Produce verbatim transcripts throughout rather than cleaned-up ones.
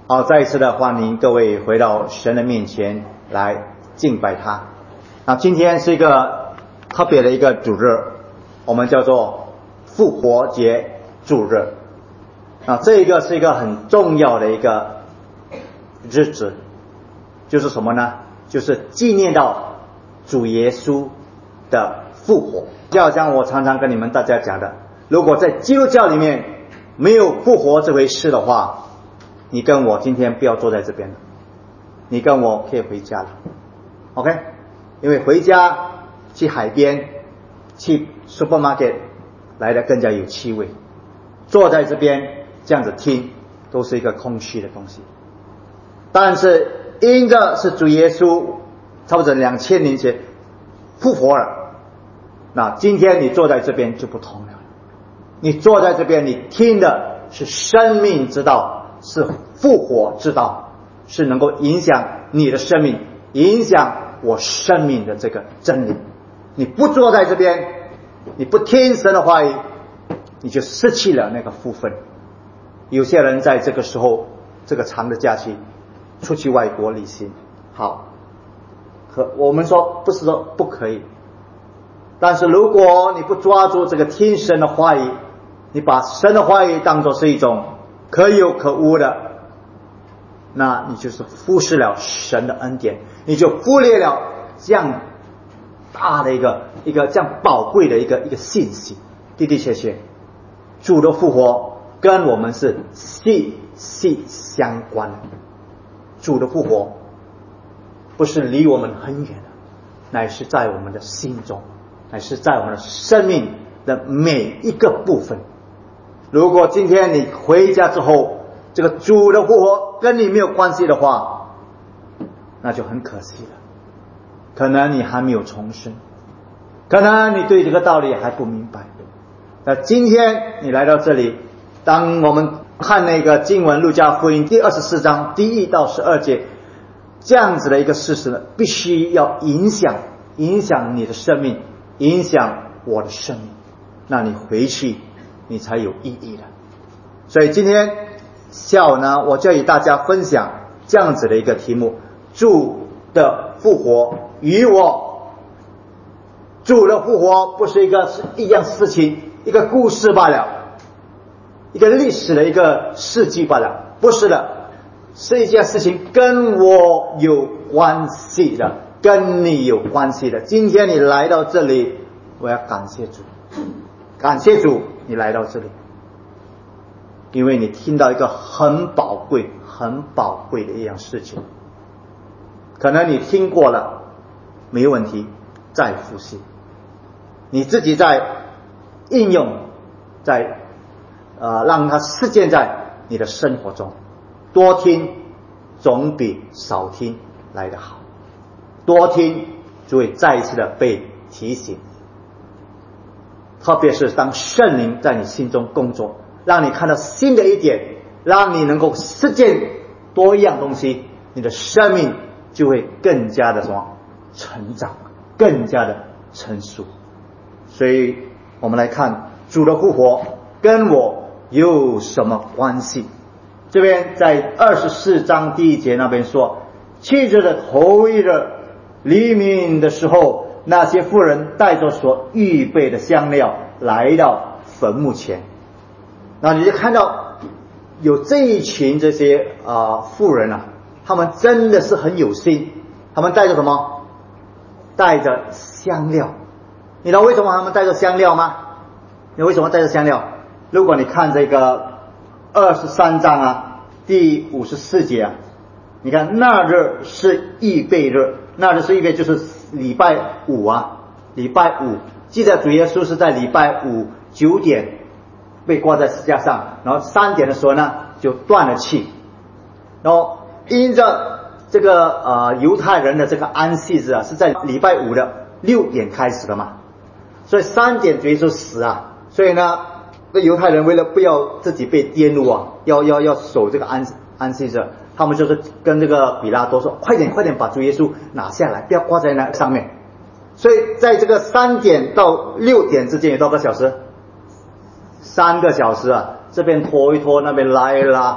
好，再一次的欢迎各位回到神的面前来敬拜他。那今天是一个特别的一个主日，我们叫做复活节主日。啊，这一个是一个很重要的一个日子，就是什么呢？就是纪念到主耶稣的复活。就好像我常常跟你们大家讲的，如果在基督教里面没有复活这回事的话，你跟我今天不要坐在这边了，你跟我可以回家了 OK， 因为回家去海边去 supermarket 来的更加有气味，坐在这边这样子听都是一个空虚的东西。但是因着是主耶稣差不多两千年前复活了，那今天你坐在这边就不同了，你坐在这边你听的是生命之道，是复活之道，是能够影响你的生命，影响我生命的这个真理。你不坐在这边，你不听神的话语，你就失去了那个福分。有些人在这个时候这个长的假期出去外国旅行，好，和我们说不是说不可以，但是如果你不抓住这个听神的话语，你把神的话语当作是一种可有可无的，那你就是忽视了神的恩典，你就忽略了这样大的一个一个这样宝贵的一个一个信息。的的确确，主的复活跟我们是息息相关的。主的复活不是离我们很远的，乃是在我们的心中，乃是在我们的生命的每一个部分。如果今天你回家之后，这个主的复活跟你没有关系的话，那就很可惜了。可能你还没有重生，可能你对这个道理还不明白。那今天你来到这里，当我们看那个经文路加福音第二十四章第一到十二节，这样子的一个事实呢，必须要影响影响你的生命，影响我的生命，那你回去你才有意义的。所以今天下午呢，我就与大家分享这样子的一个题目：主的复活与我。主的复活不是一个是一样事情，一个故事罢了，一个历史的一个事迹罢了，不是的，是一件事情跟我有关系的，跟你有关系的。今天你来到这里，我要感谢主，感谢主你来到这里，因为你听到一个很宝贵很宝贵的一样事情。可能你听过了没问题，再复习，你自己在应用，在呃让它实践在你的生活中。多听总比少听来得好，多听就会再一次的被提醒，特别是当圣灵在你心中工作，让你看到新的一点，让你能够实践多一样东西，你的生命就会更加的什么成长，更加的成熟。所以我们来看主的复活跟我有什么关系。这边在二十四章第一节那边说，七日的头一日黎明的时候，那些妇人带着所预备的香料来到坟墓前。那你就看到有这一群这些啊、呃、妇人啊，他们真的是很有心，他们带着什么？带着香料。你知道为什么他们带着香料吗？你为什么带着香料？如果你看这个二十三章啊第五十四节啊，你看那日是预备日，那日是预备就是礼拜五啊，礼拜五，记得主耶稣是在礼拜五九点被挂在十字架上，然后三点的时候呢就断了气，然后因着这个呃犹太人的这个安息日啊是在礼拜五的六点开始的嘛，所以三点主耶稣死啊，所以呢那犹太人为了不要自己被玷污啊，要要要守这个安安息日，他们就是跟这个比拉多说，快点快点把主耶稣拿下来，不要挂在那上面。所以在这个三点到六点之间有多个小时？三个小时啊，这边拖一拖，那边拉一拉，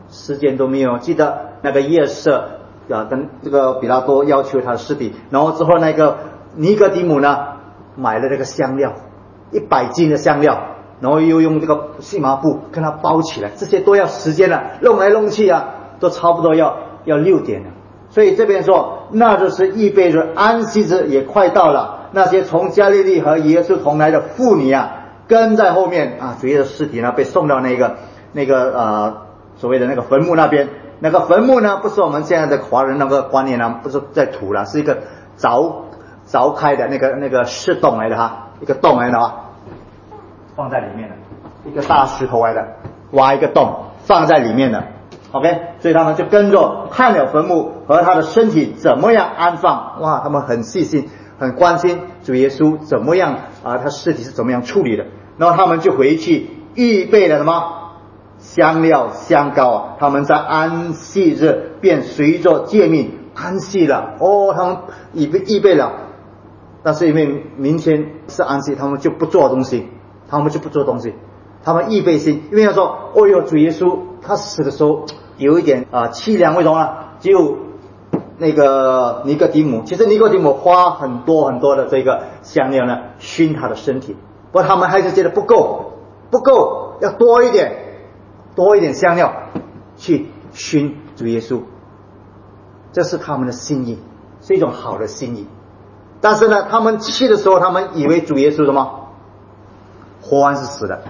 时间都没有。记得那个夜色啊，跟这个比拉多要求他的尸体，然后之后那个尼哥底母呢买了那个香料，一百斤的香料，然后又用这个细麻布跟他包起来，这些都要时间了，弄来弄去啊，都差不多要要六点了。所以这边说，那就是预备着安息日也快到了，那些从加利利和耶稣同来的妇女啊，跟在后面啊，主耶稣的尸体呢被送到那个那个呃所谓的那个坟墓那边。那个坟墓呢，不是我们现在的华人那个观念呢，不是在土了，是一个凿凿开的那个那个石洞来的哈，一个洞来的啊，放在里面的，一个大石头来的，挖一个洞放在里面的。OK， 所以他们就跟着看了坟墓和他的身体怎么样安放。哇，他们很细心，很关心主耶稣怎么样啊，他尸体是怎么样处理的。然后他们就回去预备了什么香料香膏啊，他们在安息日便随着诫命安息了。哦，他们预备预备了，但是因为明天是安息，他们就不做东西，他们就不做东西，他们预备心，因为他说，哦哟，主耶稣他死的时候有一点啊、呃、凄凉，为什么呢？只有那个尼哥底母，其实尼哥底母花很多很多的这个香料呢熏他的身体，不过他们还是觉得不够，不够，要多一点，多一点香料去熏主耶稣，这是他们的心意，是一种好的心意。但是呢，他们去的时候，他们以为主耶稣什么活完是死的，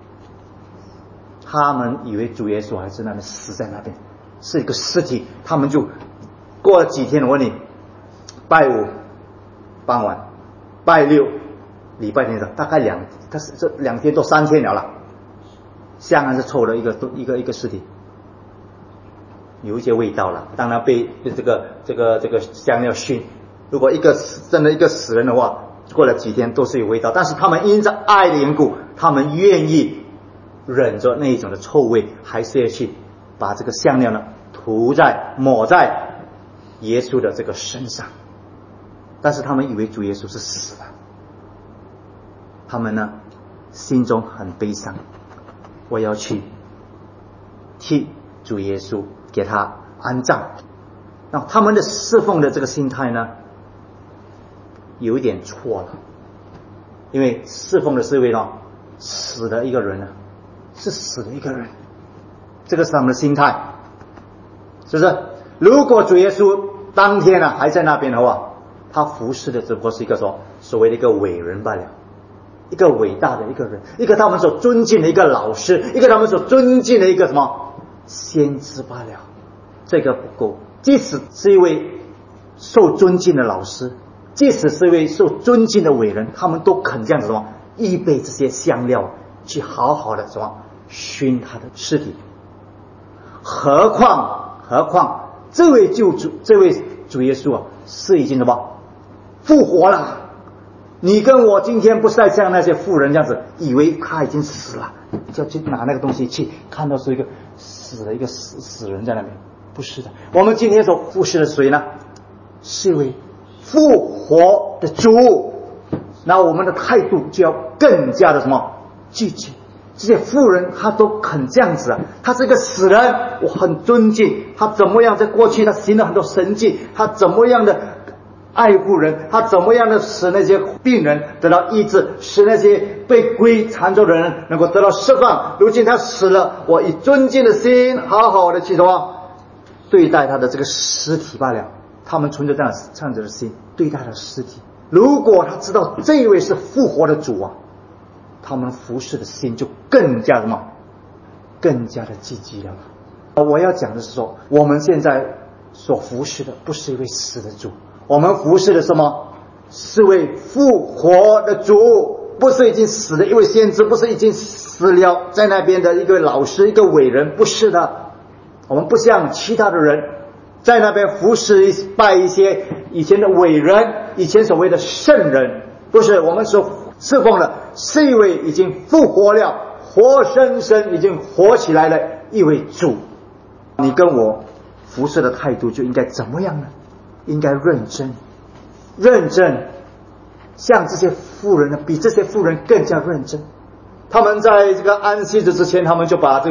他们以为主耶稣还是那边死在那边，是一个尸体。他们就过了几天，我问你，拜五傍晚，拜六礼拜天的，大概两，他是这两天都三天了了，香还是臭的一个一个一个尸体，有一些味道了。当然被这个这个这个香料熏，如果一个真的一个死人的话，过了几天都是有味道。但是他们因着爱的缘故，他们愿意忍着那一种的臭味，还是要去把这个香料呢涂在抹在耶稣的这个身上。但是他们以为主耶稣是死了，他们呢心中很悲伤，我要去替主耶稣给他安葬。那他们的侍奉的这个心态呢有一点错了，因为侍奉的是为了死的一个人呢，是死的一个人，这个是他们的心态，是不是？如果主耶稣当天呢、啊、还在那边的话，他服侍的只不过是一个说所谓的一个伟人罢了，一个伟大的一个人，一个他们所尊敬的一个老师，一个他们所尊敬的一个什么先知罢了，这个不够。即使是一位受尊敬的老师，即使是一位受尊敬的伟人，他们都肯这样子什么预备这些香料去好好的什么熏他的尸体。何况何况这位救主，这位主耶稣啊，是已经什么复活了。你跟我今天不是在像那些妇人这样子以为他已经死了，就去拿那个东西去看到是一个死的一个死死人在那边，不是的。我们今天所服侍的谁呢？是一位复活的主。那我们的态度就要更加的什么积极。这些妇人他都肯这样子啊，他是一个死人，我很尊敬他，怎么样在过去他行了很多神迹，他怎么样的爱护人，他怎么样的使那些病人得到医治，使那些被鬼缠着的人能够得到释放。如今他死了，我以尊敬的心好好的去什么对待他的这个尸体罢了。他们存着这样这样子的心对待他的尸体。如果他知道这一位是复活的主啊，他们服侍的心就更加什么更加的积极了。我要讲的是说，我们现在所服侍的不是一位死的主，我们服侍的什么是位复活的主，不是已经死的一位先知，不是已经死了在那边的一个老师一个伟人，不是的。我们不像其他的人在那边服侍拜一些以前的伟人，以前所谓的圣人，不是。我们所侍奉的是一位已经复活了，活生生已经活起来的一位主。你跟我服侍的态度就应该怎么样呢？应该认真认真，像这些妇人呢，比这些妇人更加认真。他们在这个安息日之前，他们就把这个什么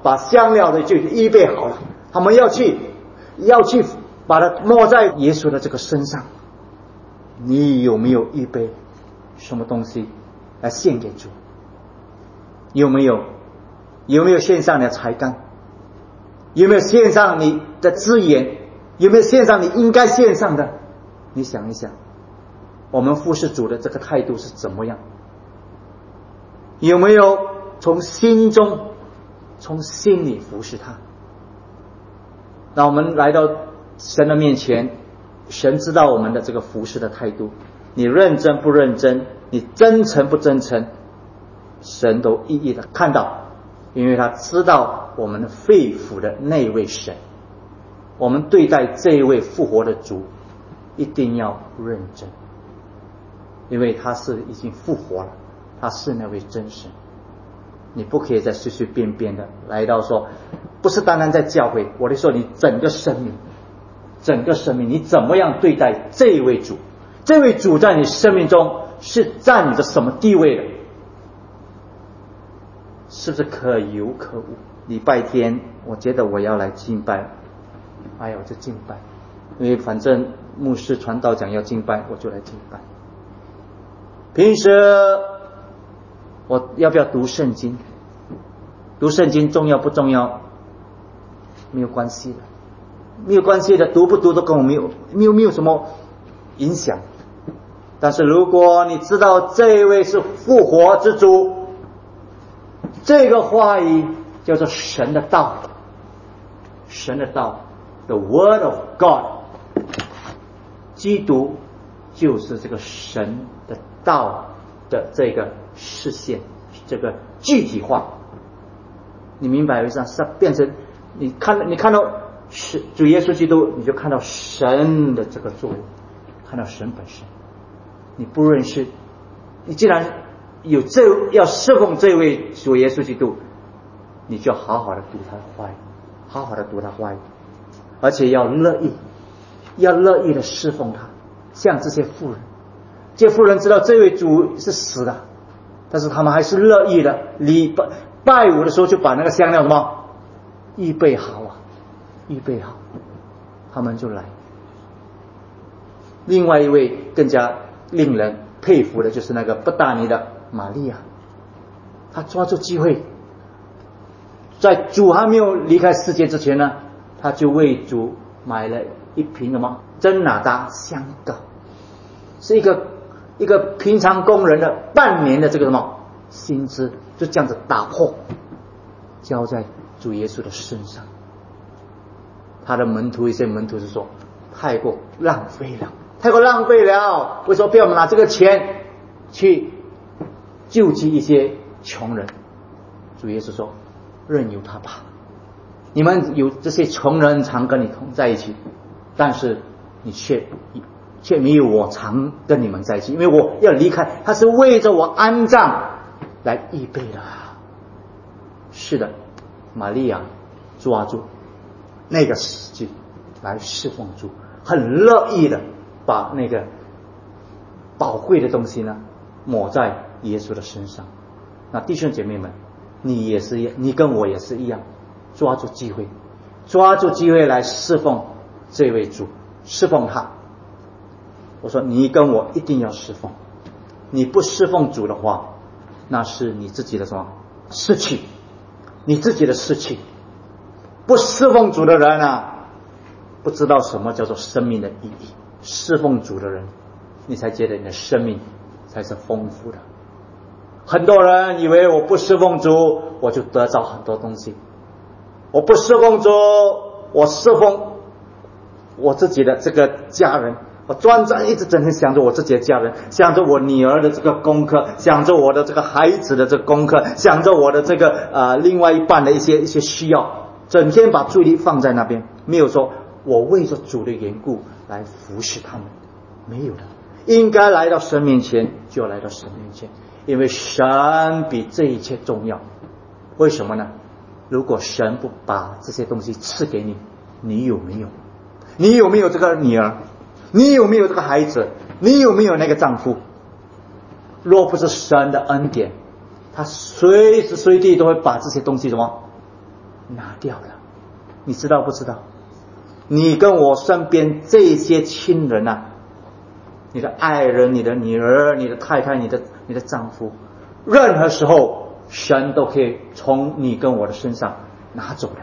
把香料的就预备好了，他们要去要去把它抹在耶稣的这个身上。你有没有预备什么东西来献给主？有没有有没有献上你的才干？有没有献上你的资源？有没有献上你应该献上的？你想一想，我们服侍主的这个态度是怎么样？有没有从心中从心里服侍他？那我们来到神的面前，神知道我们的这个服侍的态度，你认真不认真，你真诚不真诚，神都一一的看到，因为他知道我们肺腑的那位神。我们对待这一位复活的主一定要认真，因为他是已经复活了，他是那位真神。你不可以再随随便便的来到说，不是单单在教会，我的说你整个生命整个生命你怎么样对待这一位主？这位主在你生命中是占你的什么地位的？是不是可有可无？礼拜天我觉得我要来敬拜，哎呀我就敬拜，因为反正牧师传道讲要敬拜，我就来敬拜。平时我要不要读圣经？读圣经重要不重要？没有关系的，没有关系的，读不读都跟我没有没有没有什么影响。但是如果你知道这位是复活之主，这个话语叫做神的道，神的道 The Word of God， 基督就是这个神的道的这个实现，这个具体化。你明白为啥？是变成你看你看到是主耶稣基督，你就看到神的这个作为，看到神本身。你不认识，你既然有这要侍奉这位主耶稣基督，你就好好的读他的话语，好好的读他的话语，而且要乐意要乐意的侍奉他。像这些妇人，这些妇人知道这位主是死的，但是他们还是乐意的，礼拜拜五的时候就把那个香料什么预备好啊，预备好，他们就来。另外一位更加令人佩服的就是那个伯大尼的玛利亚，她抓住机会，在主还没有离开世界之前呢，她就为主买了一瓶什么真哪达香膏，是一个一个平常工人的半年的这个什么薪资，就这样子打破，交在主耶稣的身上。他的门徒一些门徒是说，太过浪费了，太过浪费了，为什么不要拿这个钱去救济一些穷人？主耶稣说，任由他吧，你们有这些穷人常跟你同在一起，但是你却却没有我常跟你们在一起，因为我要离开，他是为着我安葬来预备的。是的，玛利亚抓住那个时机来侍奉主，很乐意的把那个宝贵的东西呢抹在耶稣的身上。那弟兄姐妹们，你也是一样，你跟我也是一样，抓住机会，抓住机会来侍奉这位主，侍奉他。我说你跟我一定要侍奉，你不侍奉主的话，那是你自己的什么失去，你自己的失去。不侍奉主的人啊，不知道什么叫做生命的意义。侍奉主的人，你才觉得你的生命才是丰富的。很多人以为我不侍奉主，我就得到很多东西。我不侍奉主，我侍奉我自己的这个家人，我专专一直整天想着我自己的家人，想着我女儿的这个功课，想着我的这个孩子的这个功课，想着我的这个呃另外一半的一些一些需要，整天把注意力放在那边，没有说我为着主的缘故来服侍他们，没有的。应该来到神面前就要来到神面前，因为神比这一切重要。为什么呢？如果神不把这些东西赐给你，你有没有？你有没有这个女儿？你有没有这个孩子？你有没有那个丈夫？若不是神的恩典，他随时随地都会把这些东西什么拿掉了。你知道不知道？你跟我身边这些亲人啊，你的爱人、你的女儿、你的太太、你的你的丈夫，任何时候神都可以从你跟我的身上拿走的。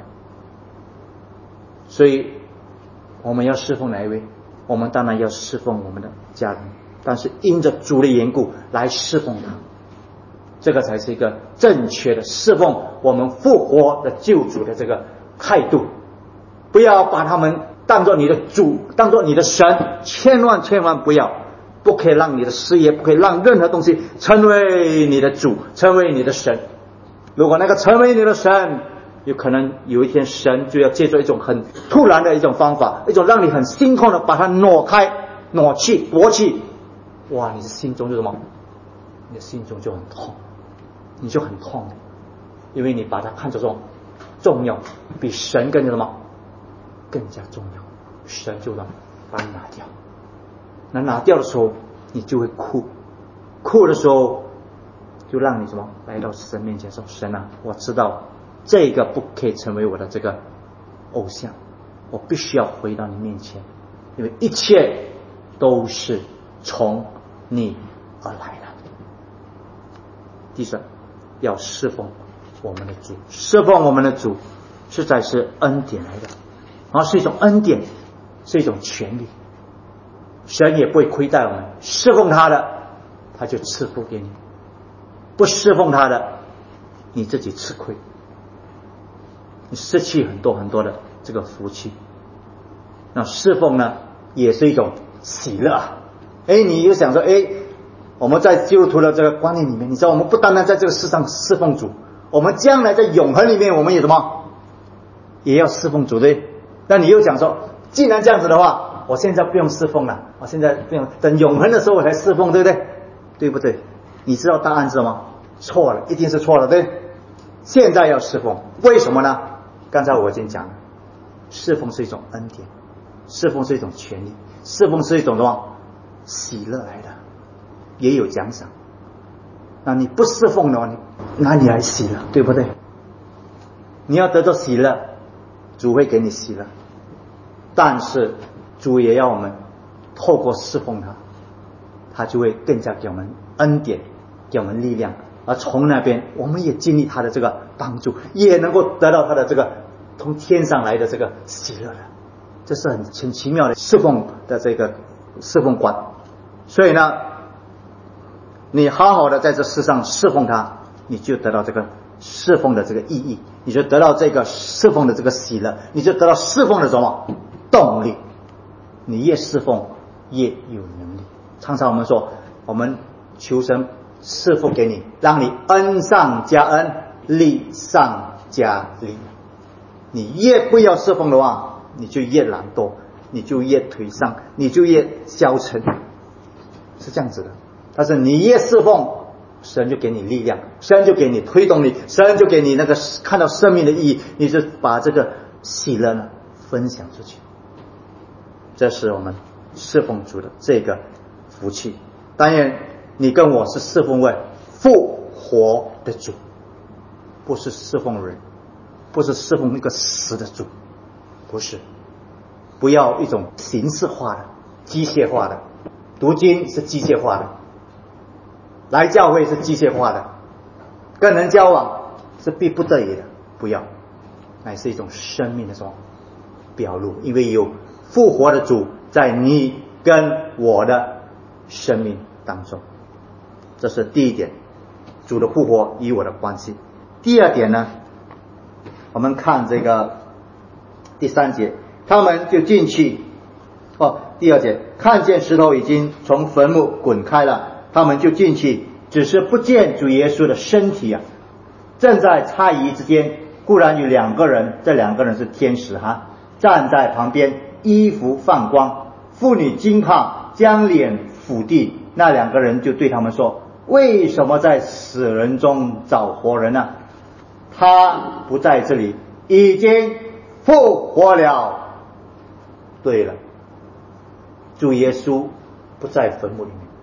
所以我们要侍奉哪一位？我们当然要侍奉我们的家人，但是因着主的缘故来侍奉他，这个才是一个正确的侍奉我们复活的救主的这个态度。不要把他们当作你的主，当作你的神，千万千万不要，不可以让你的事业，不可以让任何东西成为你的主，成为你的神。如果那个成为你的神，有可能有一天神就要借助一种很突然的一种方法，一种让你很心痛的把它挪开、挪去、夺去。哇，你的心中就什么？你的心中就很痛，你就很痛，因为你把它看作这种重要，比神更什么更加重要。神就让把你拿掉，那拿掉的时候，你就会哭，哭的时候就让你什么来到神面前说：神啊，我知道这个不可以成为我的这个偶像，我必须要回到你面前，因为一切都是从你而来的。第三，要侍奉我们的主，侍奉我们的主实在是恩典来的，然后是一种恩典，是一种权利。神也不会亏待我们，侍奉他的他就赐福给你，不侍奉他的你自己吃亏，你失去很多很多的这个福气。那侍奉呢也是一种喜乐啊。哎，你又想说，哎，我们在基督徒的这个观念里面，你知道我们不单单在这个世上侍奉主，我们将来在永恒里面我们也什么也要侍奉主，对。那你又讲说，既然这样子的话，我现在不用侍奉了，我现在不用，等永恒的时候我才侍奉，对不对？对不对？你知道答案是什么？错了，一定是错了，对。现在要侍奉，为什么呢？刚才我已经讲了，侍奉是一种恩典，侍奉是一种权利，侍奉是一种什么喜乐来的，也有奖赏。那你不侍奉的话，你哪里来喜乐，对不对？你要得到喜乐，主会给你喜乐，但是主也要我们透过侍奉他，他就会更加给我们恩典，给我们力量，而从那边我们也经历他的这个帮助，也能够得到他的这个从天上来的这个喜乐的。这是很很奇妙的侍奉的这个侍奉观。所以呢，你好好的在这世上侍奉他，你就得到这个侍奉的这个意义，你就得到这个侍奉的这个喜乐，你就得到侍奉的什么动力。你越侍奉越有能力。常常我们说，我们求神赐福给你，让你恩上加恩，利上加利。你越不要侍奉的话，你就越懒惰，你就越颓丧，你就越消沉，是这样子的。但是你越侍奉，神就给你力量，神就给你推动力，神就给你那个看到生命的意义，你就把这个喜乐呢分享出去。这是我们侍奉主的这个福气。当然你跟我是侍奉为复活的主，不是侍奉人，不是侍奉那个死的主，不是。不要一种形式化的机械化的，读经是机械化的，来教会是机械化的，跟人交往是逼不得已的，不要，乃是一种生命的这种表露。因为有复活的主在你跟我的生命当中，这是第一点，主的复活与我的关系。第二点呢，我们看这个第三节，他们就进去，哦，第二节，看见石头已经从坟墓滚开了，他们就进去，只是不见主耶稣的身体啊。正在猜疑之间，固然有两个人，这两个人是天使哈，站在旁边，衣服放光，妇女惊怕，将脸伏地。那两个人就对他们说，为什么在死人中找活人呢？他不在这里，已经复活了。对了，主耶稣不在坟墓里面，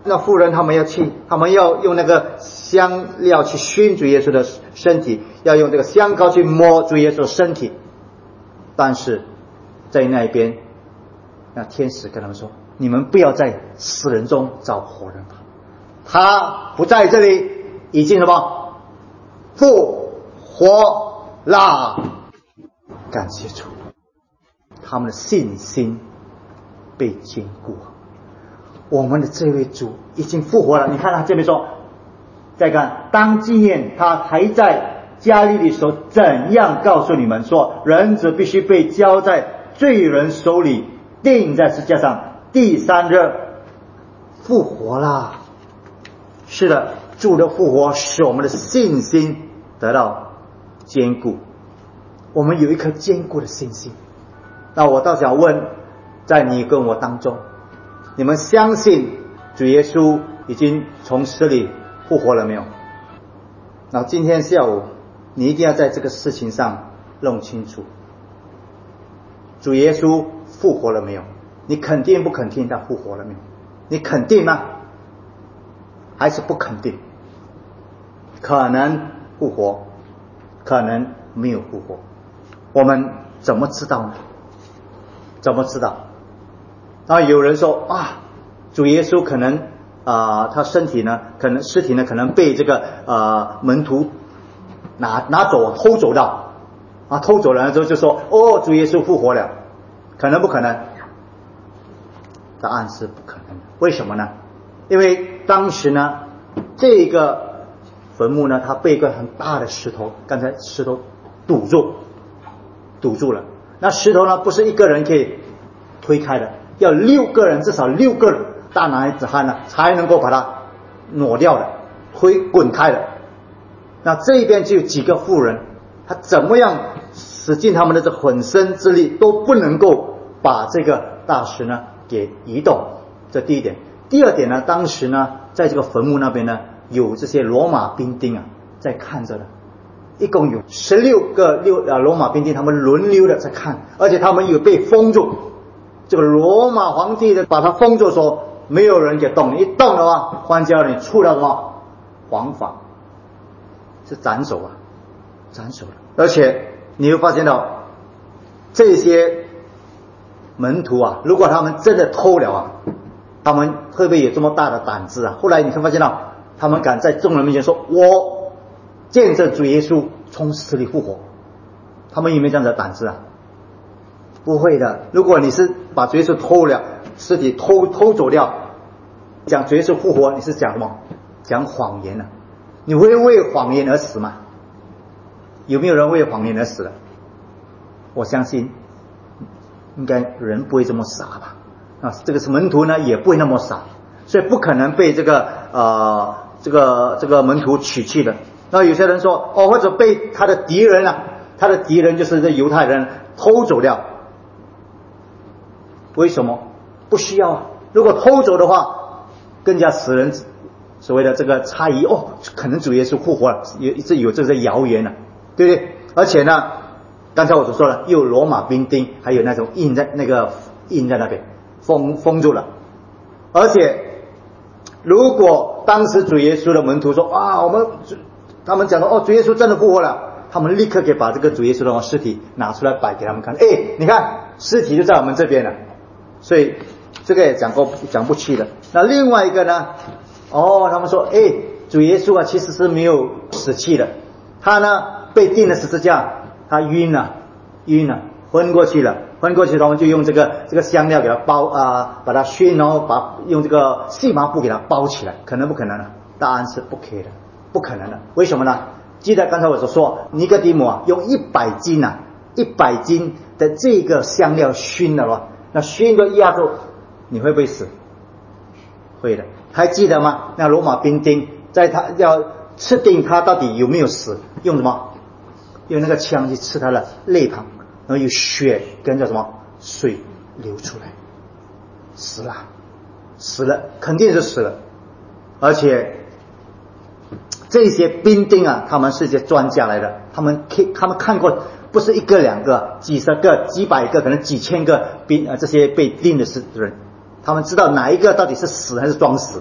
那妇人他们要去，他们要用那个香料去熏主耶稣的身体，要用这个香膏去摸主耶稣的身体。但是在那一边，那天使跟他们说，你们不要在死人中找活人吧，他不在这里，已经什么复活啦。感谢主，他们的信心被坚固。我们的这位主已经复活了。你看他这边说，再看，当纪念他还在加利利的时候，怎样告诉你们说，人子必须被交在罪人手里，钉在十字架上，第三日复活啦。是的，主的复活使我们的信心得到坚固，我们有一颗坚固的信心。那我倒想问，在你跟我当中，你们相信主耶稣已经从死里复活了没有？那今天下午你一定要在这个事情上弄清楚，主耶稣复活了没有？你肯定不肯定他复活了没有？你肯定吗？还是不肯定？可能复活，可能没有复活，我们怎么知道呢？怎么知道？啊，有人说啊，主耶稣可能啊、呃，他身体呢，可能尸体呢，可能被这个呃门徒拿拿走偷走到啊，偷走了之后就说哦，主耶稣复活了，可能不可能？答案是不可能。为什么呢？因为当时呢，这个坟墓呢，它被一个很大的石头，刚才石头堵住，堵住了。那石头呢，不是一个人可以推开的，要六个人，至少六个人大男子汉呢，才能够把它挪掉的，推滚开的。那这边就有几个妇人，他怎么样使尽他们的这浑身之力，都不能够把这个大石呢给移动。这第一点。第二点呢，当时呢，在这个坟墓那边呢，有这些罗马兵丁啊，在看着的，一共有十六个六啊罗马兵丁，他们轮流的在看，而且他们有被封住。这个罗马皇帝的把他封住，说没有人给动，一动的话，换叫你触到什么黄法，是斩首啊，斩首了。而且你会发现到这些门徒啊，如果他们真的偷了啊，他们会不会有这么大的胆子啊？后来你会发现到，他们敢在众人面前说：“我见证主耶稣从死里复活。”他们有没有这样的胆子啊？不会的。如果你是把主耶稣偷了，尸体偷偷走掉，讲主耶稣复活，你是讲什么？讲谎言啊！你会为谎言而死吗？有没有人为谎言而死的？我相信，应该人不会这么傻吧？啊，这个是门徒呢，也不会那么傻，所以不可能被这个呃这个这个门徒取去的。那有些人说哦，或者被他的敌人啊，他的敌人就是这犹太人偷走掉。为什么？不需要啊！如果偷走的话，更加使人所谓的这个猜疑哦，可能主耶稣复活了，有这有这些谣言了、啊，对不对？而且呢，刚才我所说的，又有罗马兵丁，还有那种印在那个印在那边。封封住了。而且如果当时主耶稣的门徒说啊，我们他们讲说哦，主耶稣真的复活了，他们立刻可以把这个主耶稣的尸体拿出来摆给他们看，哎，你看尸体就在我们这边了。所以这个也讲过讲不去的。那另外一个呢，哦，他们说哎，主耶稣啊其实是没有死去的，他呢被钉了十字架，他晕了晕了昏过去了，昏过去，他们就用这个这个香料给他包啊、呃，把它熏，然后把用这个细麻布给它包起来，可能不可能呢？答案是不可以的，不可能的。为什么呢？记得刚才我所说，尼哥底母啊，用一百斤啊，一百斤的这个香料熏了吧？那熏个压住，你会不会死？会的。还记得吗？那罗马兵丁在他要吃定他到底有没有死，用什么？用那个枪去刺他的肋旁。然后有血跟着什么水流出来，死了，死了，肯定是死了。而且这些兵丁啊，他们是一些专家来的，他们看他们看过不是一个两个，几十个、几百个，可能几千个兵啊，这些被钉的是人，他们知道哪一个到底是死还是装死的，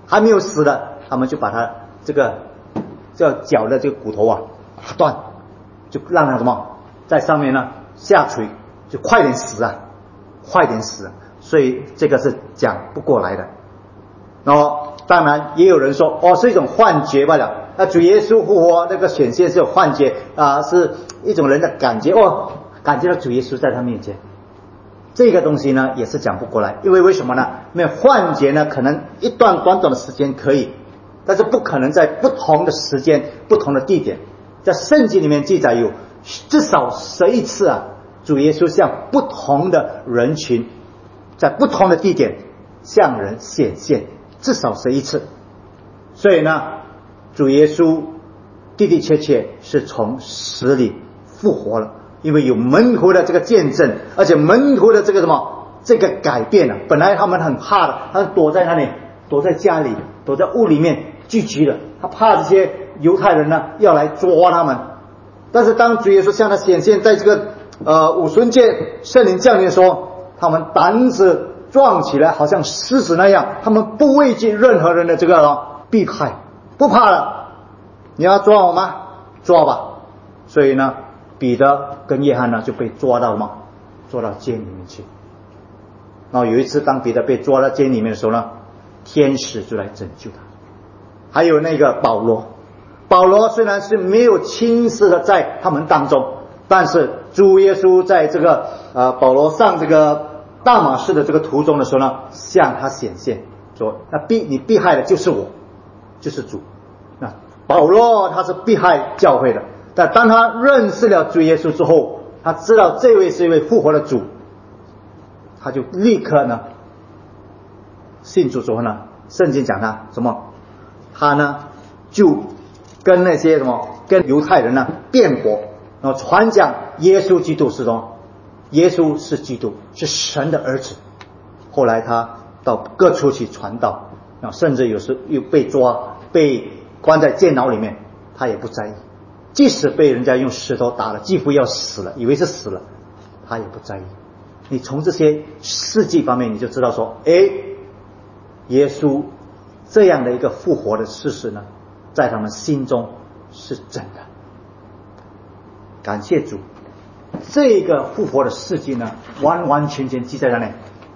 还没有死的，他们就把他这个叫脚的这个骨头啊打断，就让他什么在上面呢下垂，就快点死啊，快点死啊。所以这个是讲不过来的。然后当然也有人说，哦，是一种幻觉罢了。那主耶稣复活那个显现是有幻觉啊、呃，是一种人的感觉，哦，感觉到主耶稣在他面前。这个东西呢也是讲不过来，因为为什么呢？因为幻觉呢可能一段短短的时间可以，但是不可能在不同的时间、不同的地点。在圣经里面记载有至少十一次啊，主耶稣向不同的人群，在不同的地点向人显现，至少十一次。所以呢，主耶稣的的确确是从死里复活了。因为有门徒的这个见证，而且门徒的这个什么这个改变啊，本来他们很怕的，他们躲在那里，躲在家里，躲在屋里面聚集了，他怕这些犹太人呢要来抓他们。但是当主耶稣向他显现，在这个呃五旬节圣灵降临的时候，他们胆子壮起来，好像狮子那样，他们不畏惧任何人的这个逼害，不怕了。你要抓我吗？抓吧。所以呢，彼得跟约翰呢就被抓到嘛，抓到监里面去。然后有一次，当彼得被抓到监里面的时候呢，天使就来拯救他。还有那个保罗，保罗虽然是没有亲自的在他们当中，但是主耶稣在这个呃保罗上这个大马士的这个途中的时候呢，向他显现说：“那逼你逼害的就是我，就是主。”那保罗他是逼害教会的。但当他认识了主耶稣之后，他知道这位是一位复活的主，他就立刻呢信主之后呢，圣经讲他什么？他呢就跟那些什么跟犹太人呢辩驳，然后传讲耶稣基督是什么？耶稣是基督，是神的儿子。后来他到各处去传道，然后甚至有时又被抓，被关在监牢里面，他也不在意。即使被人家用石头打了，几乎要死了，以为是死了，他也不在意。你从这些事迹方面，你就知道说，诶，耶稣这样的一个复活的事实呢，在他们心中是真的。感谢主，这个复活的事迹呢，完完全全记在哪里？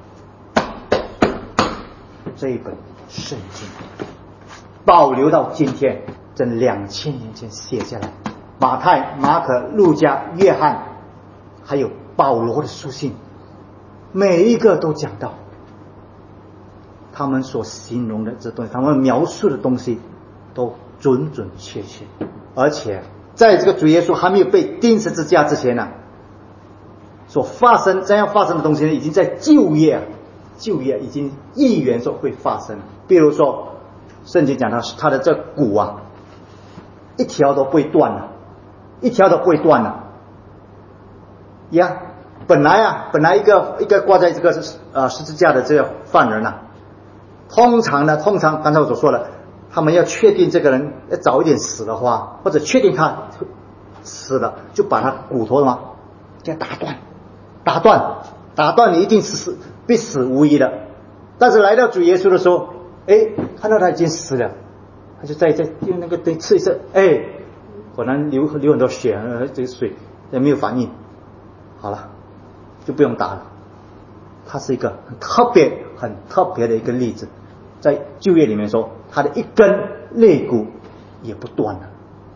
这一本圣经保留到今天，这两千年前写下来。马太、马可、路加、约翰，还有保罗的书信，每一个都讲到他们所形容的这东西，他们描述的东西都准准确确。而且在这个主耶稣还没有被钉十字架之前呢、啊，所发生这样发生的东西呢，已经在旧约啊，旧约已经预言说会发生。比如说圣经讲到他的这骨啊，一条都不会断了，一条都不会断了呀。本来啊，本来一个一个挂在这个呃十字架的这个犯人啊，通常呢，通常刚才我所说的，他们要确定这个人要早一点死的话，或者确定他死了，就把他骨头嘛给他打断，打断，打断，你一定是死，必死无疑的。但是来到主耶稣的时候，哎，看到他已经死了，他就再再用那个灯刺一刺，哎，果然流流很多血，呃，这个水也没有反应，好了，就不用打了。它是一个很特别、很特别的一个例子，在旧约里面说，他的一根肋骨也不断了，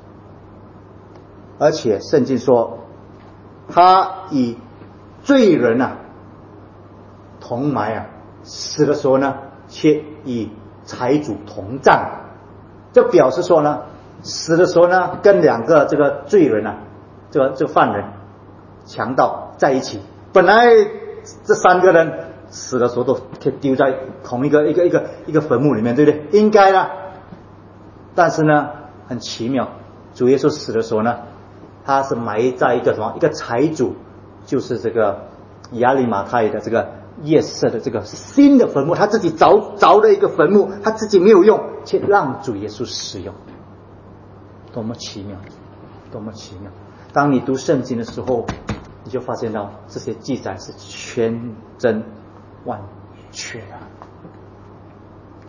而且圣经说，他与罪人啊同埋啊，死的时候呢，却与财主同葬。这表示说呢，死的时候呢，跟两个这个罪人啊，这个这个犯人、强盗在一起。本来这三个人死的时候都可以丢在同一个一个一个一个坟墓里面，对不对？应该啦。但是呢，很奇妙，主耶稣死的时候呢，他是埋在一个什么？一个财主，就是这个亚利马太的这个夜色的这个新的坟墓，他自己凿凿的一个坟墓，他自己没有用，却让主耶稣使用，多么奇妙，多么奇妙！当你读圣经的时候，你就发现到这些记载是全真万确的，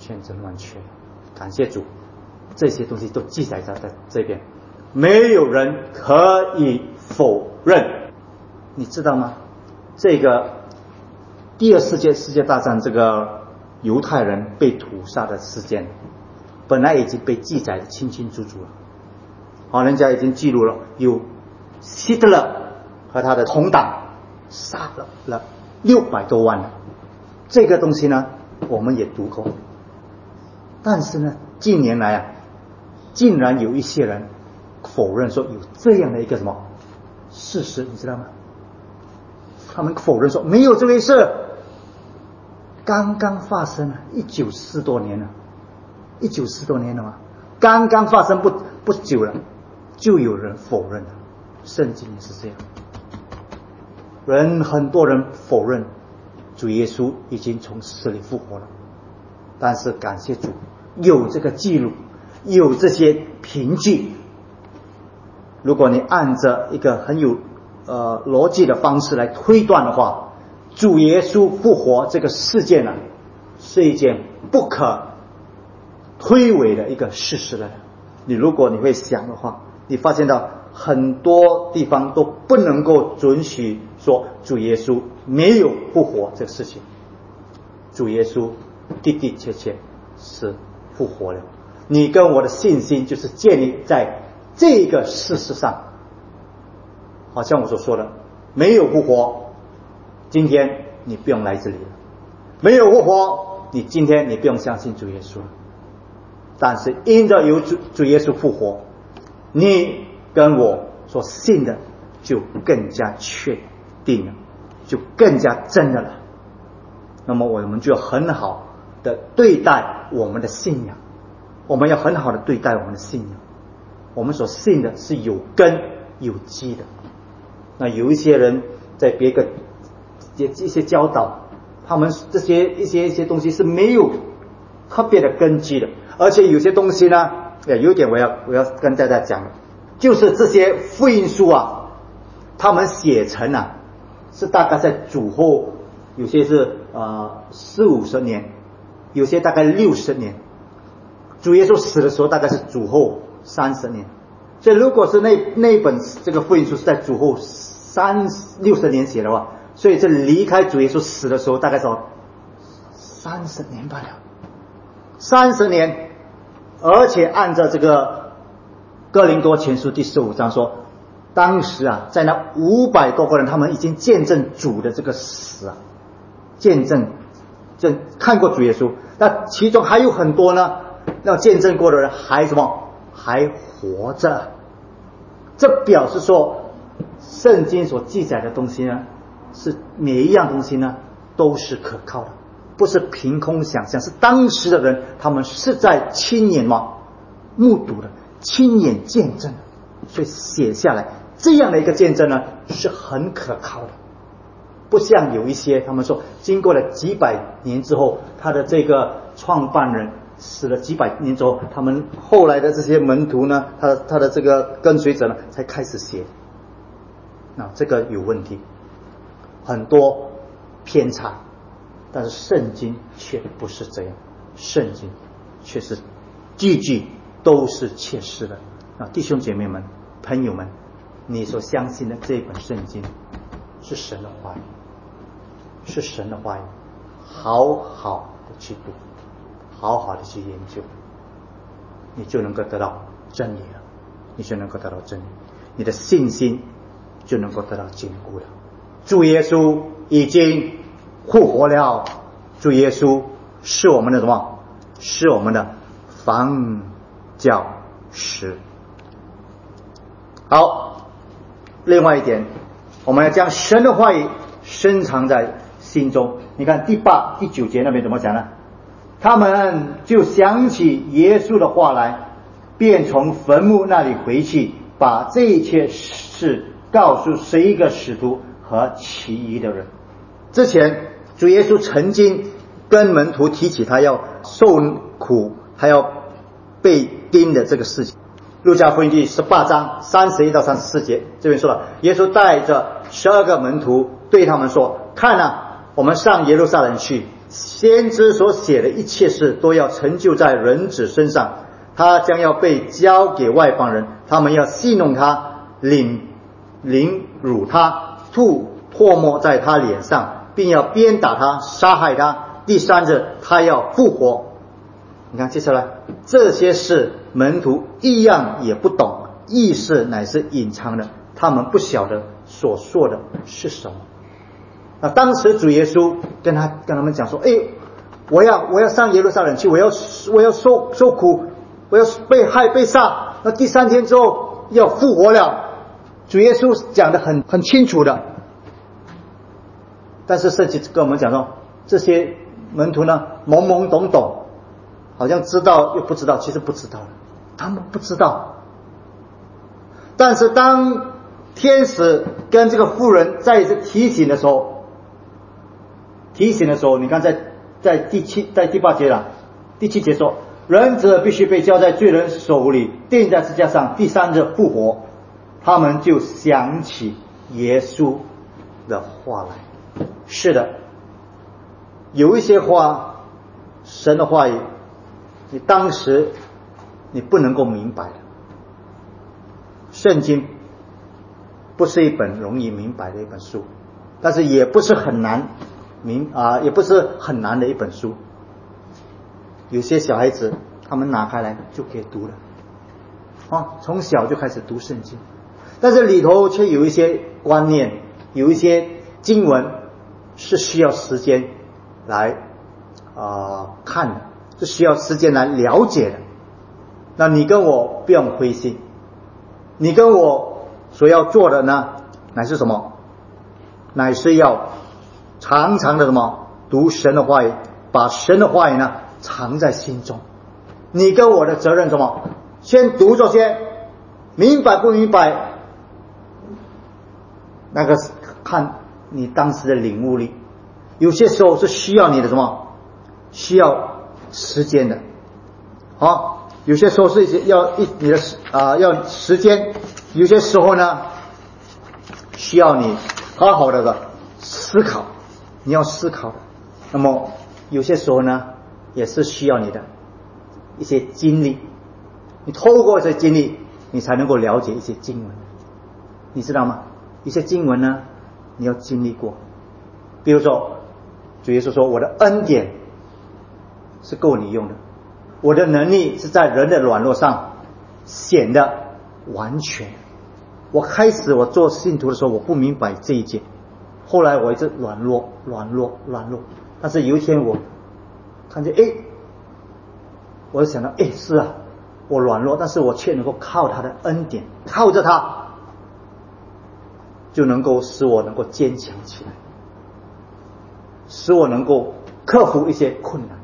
千真万确。感谢主，这些东西都记载在在这边，没有人可以否认。你知道吗？这个第二次世界大战，这个犹太人被屠杀的事件，本来已经被记载的清清楚楚了。好，人家已经记录了，有希特勒和他的同党杀了了六百多万人。这个东西呢，我们也读过。但是呢，近年来啊，竟然有一些人否认说有这样的一个什么事实，你知道吗？他们否认说没有这回事，刚刚发生了，一九四多年了，一九四多年了嘛，刚刚发生不不久了，就有人否认了。圣经也是这样，人很多人否认主耶稣已经从死里复活了，但是感谢主，有这个记录，有这些凭据。如果你按着一个很有呃逻辑的方式来推断的话，主耶稣复活这个事件呢，是一件不可推诿的一个事实了。你如果你会想的话，你发现到很多地方都不能够准许说主耶稣没有复活这个事情。主耶稣的的确确是复活了，你跟我的信心就是建立在这个事实上。好像我所说的，没有复活，今天你不用来这里了；没有复活，你今天你不用相信主耶稣了。但是因着有主主耶稣复活，你跟我所信的就更加确定了，就更加真的了。那么我们就要很好的对待我们的信仰，我们要很好的对待我们的信仰。我们所信的是有根有基的。那有一些人在别个一些教导，他们这些一些一些东西是没有特别的根基的，而且有些东西呢，有一点我要我要跟大家讲的，就是这些福音书啊，他们写成啊是大概在主后，有些是呃四五十年，有些大概六十年。主耶稣死的时候大概是主后三十年，所以如果是那那本这个福音书是在主后三六十年写的话，所以这离开主耶稣死的时候大概是三十年罢了，三十年。而且按照这个哥林多前书第十五章说，当时啊，在那五百多个人，他们已经见证主的这个死啊，见证见看过主耶稣，那其中还有很多呢，那见证过的人还什么还活着。这表示说圣经所记载的东西呢，是每一样东西呢都是可靠的，不是凭空想象，是当时的人他们是在亲眼嘛目睹的，亲眼见证的，所以写下来这样的一个见证呢是很可靠的。不像有一些他们说经过了几百年之后，他的这个创办人死了几百年之后，他们后来的这些门徒呢，他的他的这个跟随者呢才开始写，那这个有问题，很多偏差。但是圣经却不是这样，圣经却是句句都是切实的。啊，弟兄姐妹们、朋友们，你所相信的这本圣经是神的话语，是神的话语，好好的去读，好好的去研究，你就能够得到真理了，你就能够得到真理，你的信心就能够得到坚固了。主耶稣已经复活了，主耶稣是我们的什么？是我们的房教师。好，另外一点，我们要将神的话语深藏在心中。你看第八、第九节那边怎么讲呢？他们就想起耶稣的话来，便从坟墓那里回去，把这一切事告诉十一个使徒和其余的人。之前主耶稣曾经跟门徒提起他要受苦还要被钉的这个事情。路加福音第十八章三十一到三十四节这边说了，耶稣带着十二个门徒对他们说，看啊，我们上耶路撒冷去， 先知所写的一切事都要成就在人子身上，他将要被交给外邦人，他们要戏弄他，领凌辱他，吐唾沫在他脸上，并要鞭打他，杀害他。第三日他要复活。你看接下来这些事门徒一样也不懂，意思乃是隐藏的，他们不晓得所说的是什么。那当时主耶稣跟他跟他们讲说，哎，我要我要上耶路撒冷去，我要我要受受苦，我要被害被杀，那第三天之后要复活了。主耶稣讲得很很清楚的，但是圣经跟我们讲说，这些门徒呢懵懵懂懂，好像知道又不知道，其实不知道，他们不知道。但是当天使跟这个妇人再一次提醒的时候，提醒的时候，你看在在第七在第八节了，第七节说，人子必须被交在罪人手里，钉在十字架上，第三日复活。他们就想起耶稣的话来。是的，有一些话，神的话语，你当时你不能够明白的。圣经不是一本容易明白的一本书，但是也不是很难明啊，也不是很难的一本书。有些小孩子他们拿开来就可以读了，啊，从小就开始读圣经，但是里头却有一些观念，有一些经文是需要时间来啊、呃、看的，是需要时间来了解的。那你跟我不用灰心，你跟我所要做的呢，乃是什么？乃是要常常的什么？读神的话语，把神的话语呢藏在心中。你跟我的责任什么？先读着先，明白不明白？那个看你当时的领悟力，有些时候是需要你的什么？需要时间的，好，有些时候是要一你的啊、呃、要时间，有些时候呢需要你好好的的思考，你要思考的。那么有些时候呢也是需要你的一些经历，你透过这些经历，你才能够了解一些经文，你知道吗？一些经文呢你要经历过，比如说主耶稣说，我的恩典是够你用的，我的能力是在人的软弱上显得完全。我开始我做信徒的时候我不明白这一节，后来我一直软弱软弱软弱，但是有一天我看见，诶，我就想到，诶，是啊，我软弱，但是我却能够靠他的恩典，靠着他就能够使我能够坚强起来，使我能够克服一些困难。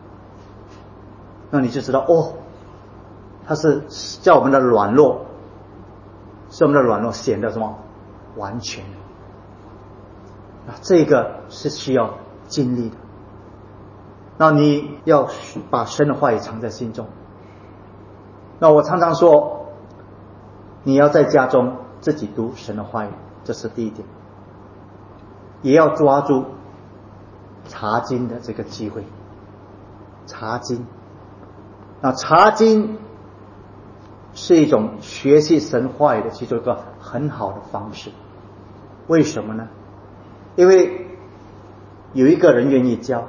那你就知道，哦，他是叫我们的软弱，使我们的软弱显得什么完全的。那这个是需要经历的。那你要把神的话语藏在心中。那我常常说，你要在家中自己读神的话语，这是第一点。也要抓住查经的这个机会，查经。那查经是一种学习神话语的其中一个很好的方式。为什么呢？因为有一个人愿意教，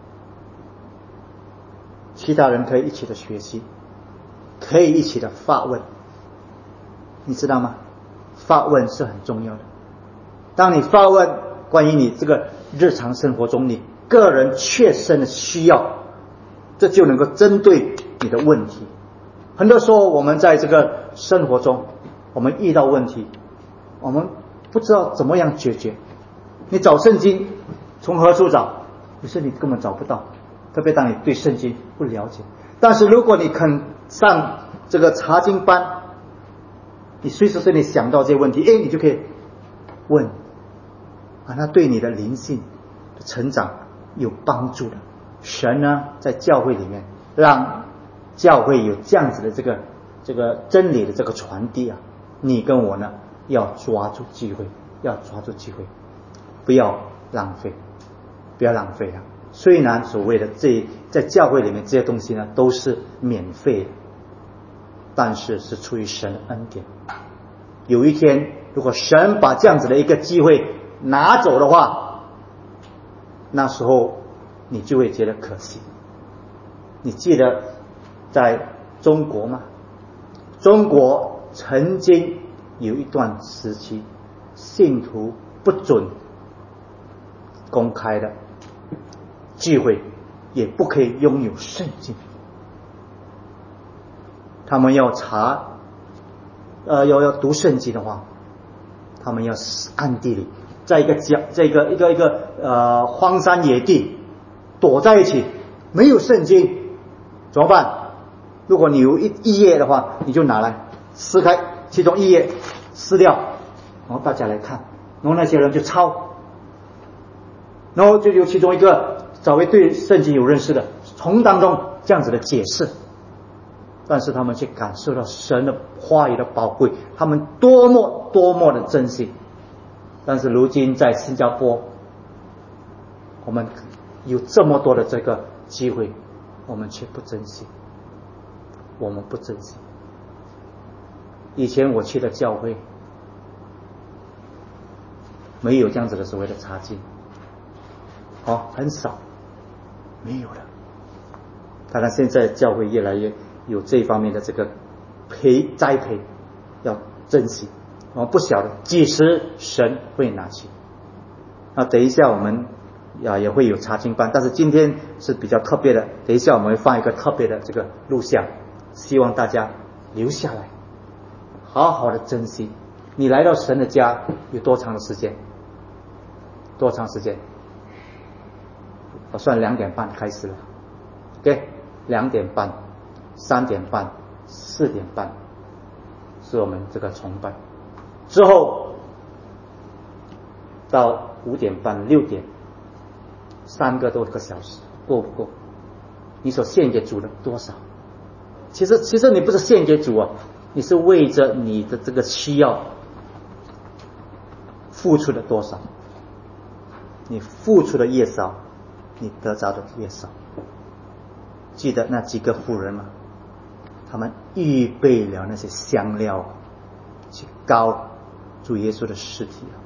其他人可以一起的学习，可以一起的发问。你知道吗？发问是很重要的。当你发问关于你这个日常生活中你个人切身的需要，这就能够针对你的问题。很多时候我们在这个生活中，我们遇到问题，我们不知道怎么样解决。你找圣经从何处找？有时你根本找不到，特别当你对圣经不了解。但是如果你肯上这个查经班，你随时随地想到这些问题，诶，你就可以问啊，那对你的灵性的成长有帮助的。神呢在教会里面让教会有这样子的这个这个真理的这个传递啊，你跟我呢要抓住机会，要抓住机会，不要浪费，不要浪费啊！ 虽然所谓的这在教会里面这些东西呢都是免费的，但是是出于神的恩典。有一天如果神把这样子的一个机会拿走的话，那时候你就会觉得可惜。你记得在中国吗？中国曾经有一段时期，信徒不准公开的聚会，也不可以拥有圣经。他们要查，呃，要要读圣经的话，他们要暗地里，在一个角，在一个一个一个呃荒山野地躲在一起，没有圣经怎么办？如果你有一一页的话，你就拿来撕开其中一页，撕掉，然后大家来看，然后那些人就抄，然后就有其中一个稍微对圣经有认识的，从当中这样子的解释，但是他们却感受到神的话语的宝贵，他们多么多么的珍惜。但是如今在新加坡，我们有这么多的这个机会，我们却不珍惜，我们不珍惜。以前我去的教会没有这样子的所谓的查经，哦，很少，没有了。当然现在教会越来越有这方面的这个培栽培，要珍惜。我们不晓得几时神会拿起。那等一下我们啊也会有查经班，但是今天是比较特别的，等一下我们会放一个特别的这个录像，希望大家留下来，好好的珍惜。你来到神的家有多长的时间？多长时间？我算两点半开始了 ，OK， 两点半、三点半、四点半是我们这个崇拜，之后到五点半、六点，三个多个小时够不够？你所献给主的多少？其实，其实你不是献给主啊，你是为着你的这个需要付出的多少？你付出的越少，你得着的越少。记得那几个妇人吗？他们预备了那些香料，去膏主耶稣的尸体啊。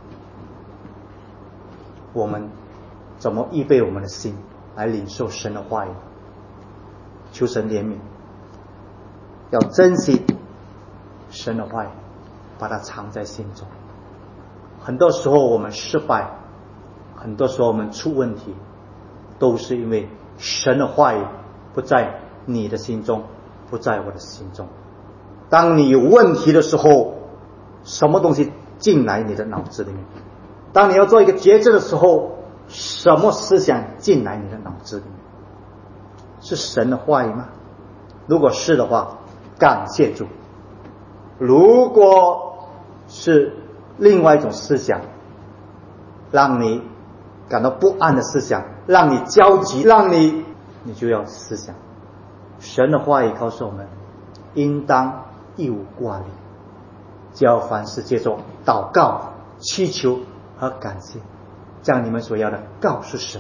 我们怎么预备我们的心来领受神的话语？求神怜悯，要珍惜神的话语，把它藏在心中。很多时候我们失败，很多时候我们出问题，都是因为神的话语不在你的心中，不在我的心中。当你有问题的时候，什么东西进来你的脑子里面？当你要做一个抉择的时候，什么思想进来你的脑子里面？是神的话语吗？如果是的话，感谢主。如果是另外一种思想，让你感到不安的思想，让你焦急，让你你就要思想神的话语告诉我们，应当一无挂虑，叫凡事借着祷告、祈求和感谢，将你们所要的告诉神，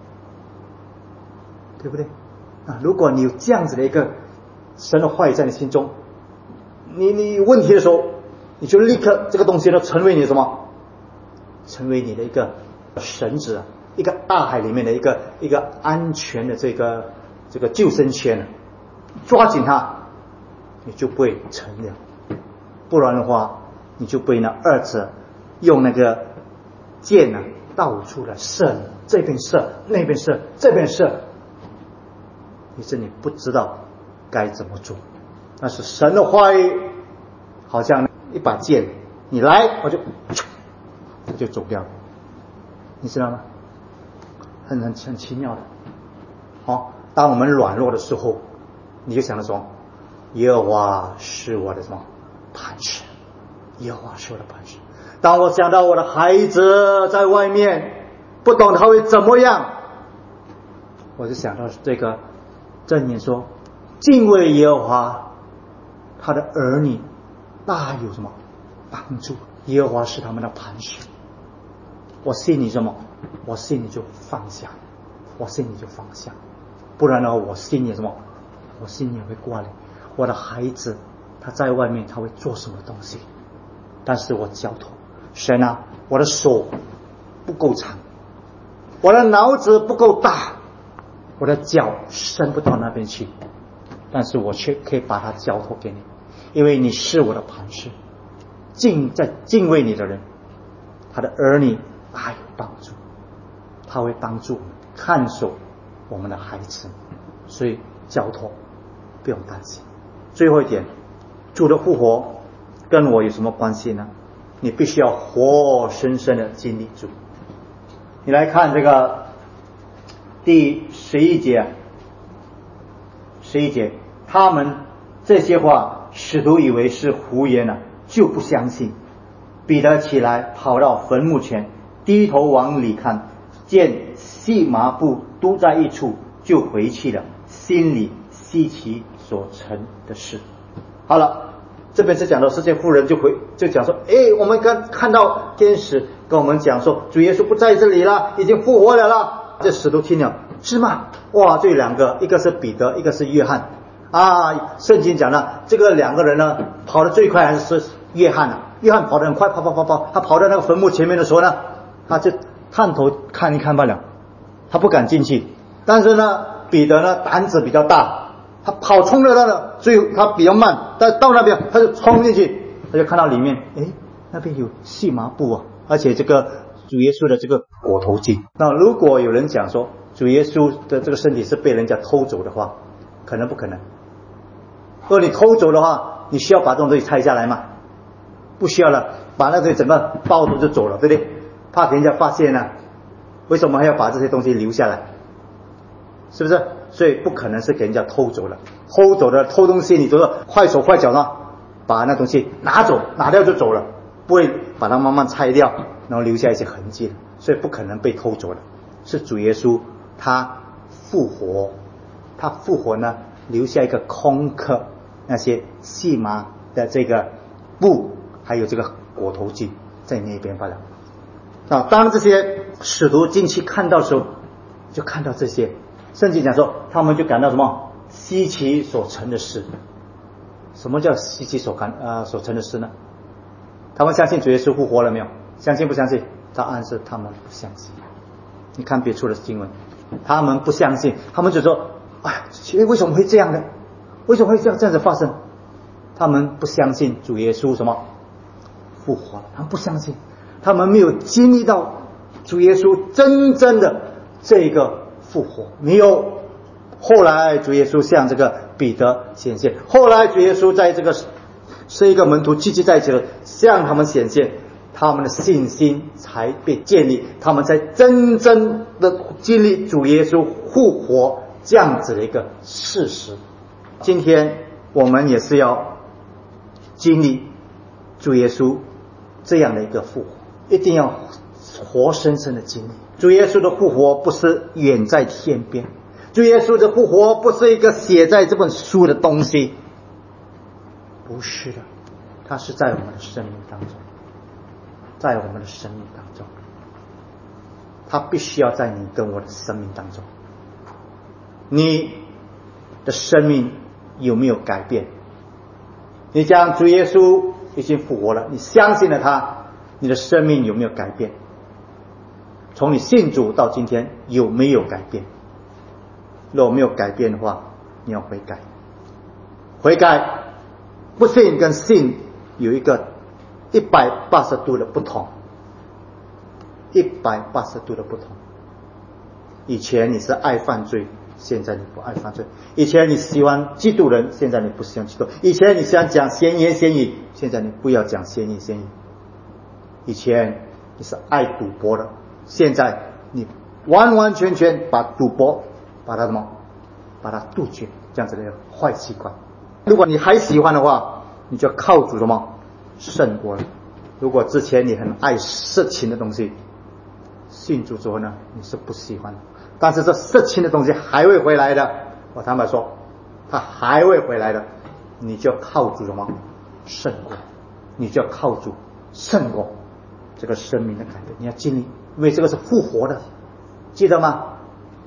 对不对啊？如果你有这样子的一个神的话语在你心中，你你有问题的时候，你就立刻这个东西呢成为你什么？成为你的一个绳子啊，一个大海里面的一个一个安全的这个这个救生圈，抓紧它，你就不会沉了。不然的话，你就被那二者用那个箭啊到处的射，这边射，那边射，这边射，于是你不知道该怎么做。那是神的话语，好像一把剑，你来我就就走掉了，你知道吗？很很很奇妙的。好、哦，当我们软弱的时候，你就想着说，耶和华是我的什么磐石，耶和华是我的磐石。当我想到我的孩子在外面不懂他会怎么样，我就想到这个箴言说，敬畏耶和华，他的儿女大有什么帮助，耶和华是他们的磐石。我心里什么？我心里就放下。 我心里就放下。不然的话，我心里什么？我心里会挂虑，我的孩子他在外面他会做什么东西？但是我交托神啊，我的手不够长，我的脑子不够大，我的脚伸不到那边去，但是我却可以把它交托给你，因为你是我的磐石。敬在敬畏你的人，他的儿女大有帮助，他会帮助我们看守我们的孩子，所以交托不用担心。最后一点，主的复活跟我有什么关系呢？你必须要活生生的经历主。你来看这个第十一节，十一节，他们这些话使徒以为是胡言了，就不相信。彼得起来跑到坟墓前，低头往里看，见细麻布都在一处，就回去了，心里稀奇所成的事。好了，这边是讲到世界妇人就回就讲说，诶，我们刚看到天使跟我们讲说主耶稣不在这里了，已经复活了啦。这使徒听了，是吗？哇，这两个，一个是彼得，一个是约翰啊。圣经讲了，这个两个人呢跑得最快还是约翰啊。约翰跑得很快，跑跑跑跑，他跑到那个坟墓前面的时候呢，他就探头看一看罢了，他不敢进去。但是呢，彼得呢胆子比较大，他跑冲了他的，所以他比较慢，但到那边他就冲进去，他就看到里面，诶，那边有细麻布啊，而且这个主耶稣的这个裹头巾。那如果有人讲说主耶稣的这个身体是被人家偷走的话，可能不可能？如果你偷走的话，你需要把这种东西拆下来吗？不需要了，把那个整个抱走就走了，对不对？怕给人家发现呢、啊，为什么还要把这些东西留下来？是不是？所以不可能是给人家偷走了。偷走的偷东西，你就是快手快脚呢，把那东西拿走，拿掉就走了，不会把它慢慢拆掉，然后留下一些痕迹，所以不可能被偷走了。是主耶稣他复活，他复活呢，留下一个空壳，那些细麻的这个布。还有这个裹头巾在那边罢了。啊，当这些使徒进去看到的时候，就看到这些。圣经讲说，他们就感到什么稀奇所成的事。什么叫稀奇所感呃所成的事呢？他们相信主耶稣复活了没有？相信不相信？答案是他们不相信。你看别处的经文，他们不相信，他们就说：“哎，为什么会这样呢？为什么会这样这样子发生？”他们不相信主耶稣什么？复活了，他们不相信，他们没有经历到主耶稣真正的这个复活，没有。后来主耶稣向这个彼得显现，后来主耶稣在这个是一个门徒聚集在一起了，向他们显现，他们的信心才被建立，他们才真正的经历主耶稣复活这样子的一个事实。今天我们也是要经历主耶稣这样的一个复活，一定要活生生的经历。主耶稣的复活不是远在天边，主耶稣的复活不是一个写在这本书的东西，不是的，它是在我们的生命当中，在我们的生命当中，它必须要在你跟我的生命当中。你的生命有没有改变？你讲主耶稣已经复活了，你相信了他，你的生命有没有改变？从你信主到今天有没有改变？如果没有改变的话，你要悔改。悔改不信跟信有一个一百八十度的不同，一百八十度的不同。以前你是爱犯罪，现在你不爱犯罪；以前你喜欢嫉妒人，现在你不喜欢嫉妒；以前你喜欢讲闲言闲语，现在你不要讲闲言闲语；以前你是爱赌博的，现在你完完全全把赌博把它什么把它杜绝，这样子的坏习惯。如果你还喜欢的话，你就靠主什么胜过了。如果之前你很爱色情的东西，信主之后呢，你是不喜欢的，但是这色情的东西还会回来的。我坦白说，它还会回来的，你就靠主什么胜过，你就要靠主胜过这个生命的改变。你要经历，因为这个是复活的，记得吗？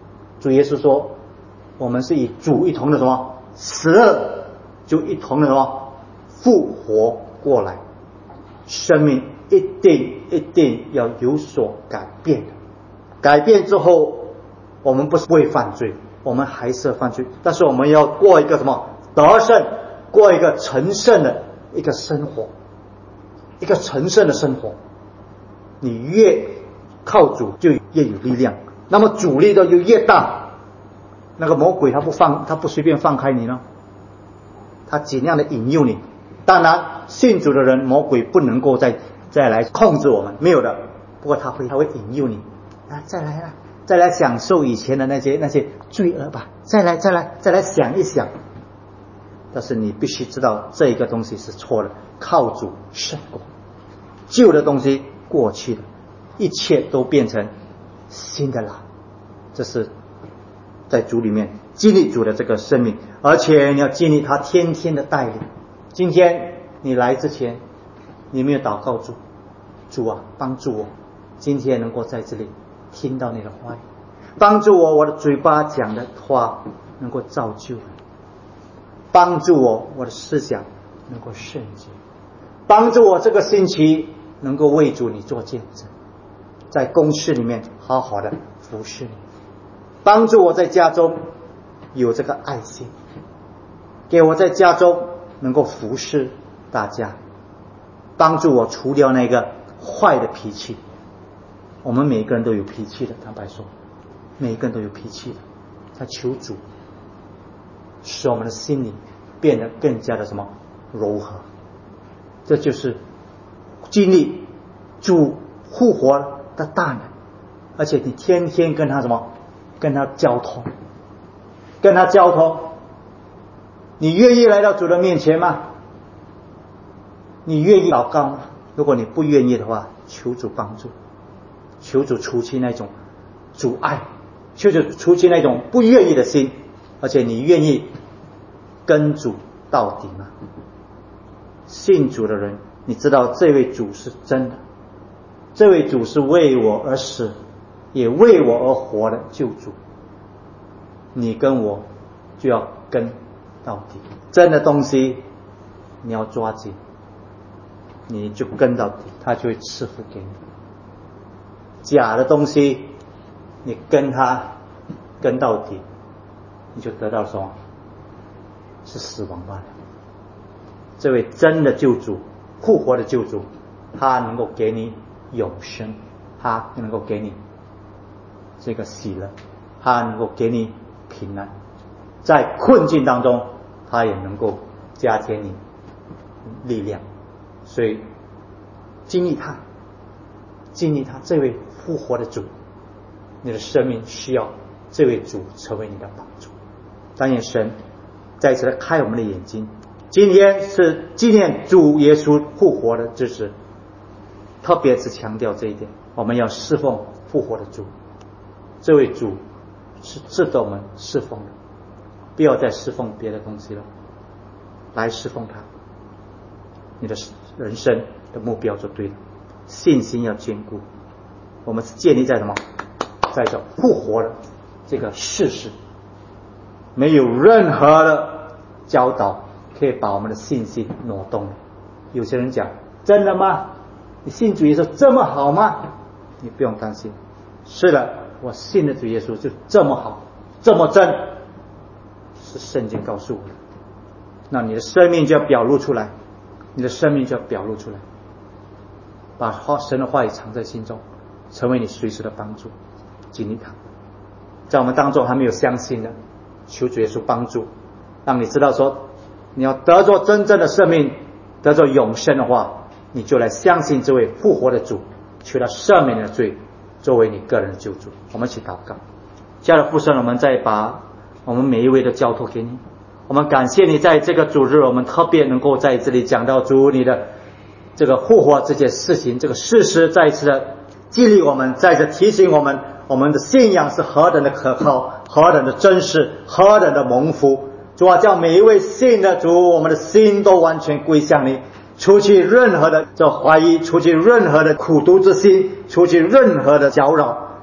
主耶稣说，我们是与主一同的什么死了，就一同的什么复活过来，生命一定一定要有所改变的。改变之后，我们不是不会犯罪，我们还是犯罪，但是我们要过一个什么得胜，过一个成圣的一个生活，一个成圣的生活。你越靠主就越有力量，那么主力的就越大。那个魔鬼他不放，他不随便放开你呢，他尽量的引诱你。当然信主的人，魔鬼不能够再再来控制我们，没有的。不过他会他会引诱你啊，再来啊，再来享受以前的那些那些罪恶吧，再来再来再来想一想。但是你必须知道这一个东西是错的，靠主胜过。旧的东西过去了，一切都变成新的了。这是在主里面经历主的这个生命，而且你要经历他天天的带领。今天你来之前，你没有祷告主，主啊，帮助我今天能够在这里听到你的话语，帮助我我的嘴巴讲的话能够造就，帮助我我的思想能够圣洁，帮助我这个星期能够为主你做见证，在公事里面好好的服侍你，帮助我在家中有这个爱心，给我在家中能够服侍大家，帮助我除掉那个坏的脾气。我们每个人都有脾气的，坦白说每个人都有脾气的。他求主使我们的心里变得更加的什么柔和，这就是经历主复活的大能。而且你天天跟他什么跟他交通，跟他交通。你愿意来到主的面前吗？你愿意祷告吗？如果你不愿意的话，求主帮助，求主除去那种阻碍，求主除去那种不愿意的心。而且你愿意跟主到底吗？信主的人，你知道这位主是真的，这位主是为我而死也为我而活的救主，你跟我就要跟到底。真的东西你要抓紧，你就跟到底，他就会赐福给你。假的东西你跟他跟到底，你就得到什么？是死亡罢了。这位真的救主，复活的救主，他能够给你永生，他能够给你这个喜乐，他能够给你平安，在困境当中他也能够加添你力量。所以经历他，经历他这位复活的主，你的生命需要这位主成为你的帮助。但愿神再次的开我们的眼睛。今天是纪念主耶稣复活的日子，特别是强调这一点，我们要侍奉复活的主。这位主是值得我们侍奉的，不要再侍奉别的东西了，来侍奉他，你的人生的目标就对了。信心要坚固，我们是建立在什么？在这复活的这个事实，没有任何的教导可以把我们的信心挪动。有些人讲，真的吗？你信主耶稣这么好吗？你不用担心，是的，我信的主耶稣就这么好，这么真，是圣经告诉我的。那你的生命就要表露出来，你的生命就要表露出来，把神的话语藏在心中，成为你随时的帮助。经历他，在我们当中还没有相信的，求主耶稣帮助，让你知道说，你要得着真正的生命，得着永生的话，你就来相信这位复活的主，求他赦免你的罪，作为你个人的救主。我们一起祷告。亲爱的父神，我们再把我们每一位的交托给你，我们感谢你在这个主日，我们特别能够在这里讲到主你的这个复活这件事情，这个事实再一次的激励我们，再次提醒我们，我们的信仰是何等的可靠，何等的真实，何等的蒙福。主啊，叫每一位信的主，我们的心都完全归向你，除去任何的这怀疑，除去任何的苦毒之心，除去任何的搅扰，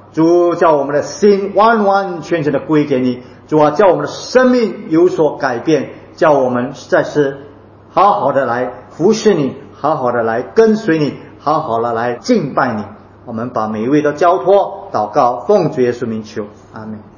主叫我们的心完完全全的归给你，主啊，叫我们的生命有所改变，叫我们再次好好的来服侍你，好好的来跟随你，好好的来敬拜你。我们把每一位都交托祷告，奉主耶稣名求，阿们。